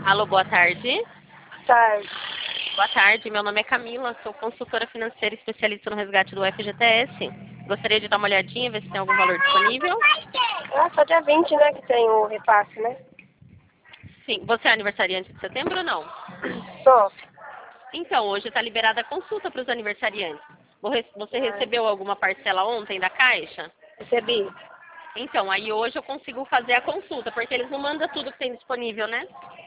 Alô, boa tarde. Tarde. Boa tarde, meu nome é Camila, sou consultora financeira especialista no resgate do FGTS. Gostaria de dar uma olhadinha, ver se tem algum valor disponível. Ah, só dia 20, né, que tem o repasse, né? Sim, você é aniversariante de setembro ou não? Só. Então, hoje está liberada a consulta para os aniversariantes. Você recebeu alguma parcela ontem da Caixa? Recebi. Então, aí hoje eu consigo fazer a consulta, porque eles não mandam tudo que tem disponível, né?